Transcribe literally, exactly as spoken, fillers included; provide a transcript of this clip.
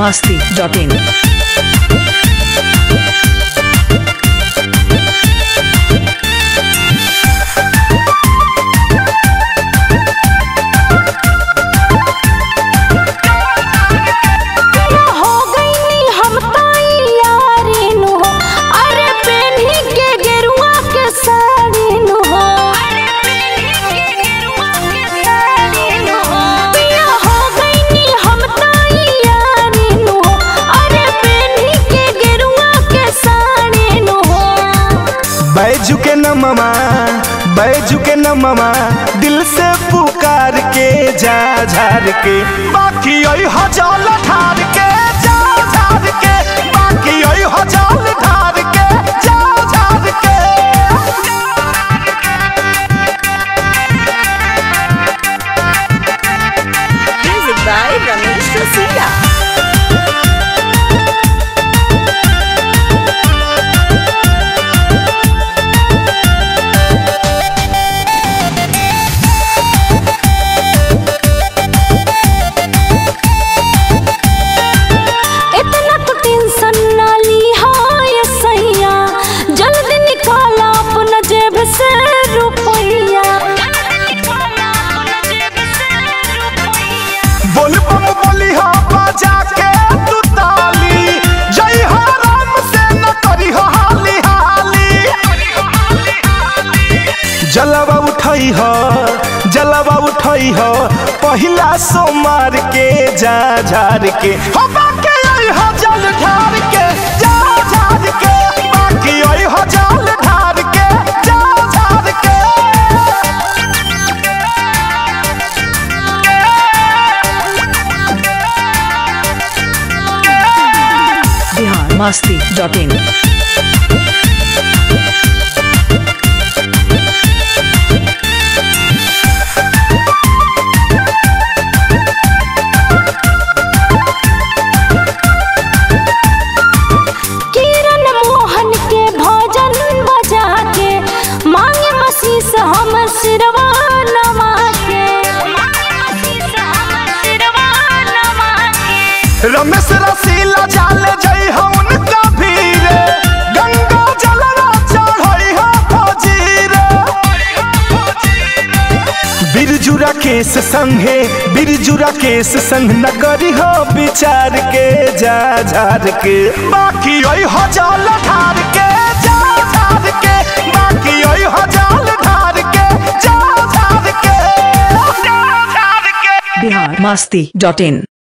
masti dot in. Baiju के न ममा बैजू के न ममा दिल से पुकार के जा झार के बाकी ओई हजाल ठार के जा झार के बाकी ओई हजाल ठार के जा झार के। Music by Ramesh Rosilla. जलवा उठाई हो जलवा उठाई हो पहिला सोमार के जा झार के हो बाकी ओई हो जल ठार के जा झार के बाकी ओई हो जल ठार के जा झार के। Bihar masti dot in. Ramesh Rasila जाले जई हो उनका भीरे गंगा जलवा चढ़ई हो फजीरे बिरजुरा केस संगे बिरजुरा केस संग न करी हो विचार के जा झार के बाकी ओई हजाल ठार के जा झार के बाकी ओई हजाल ठार के जा झार के। Bihar masti dot in.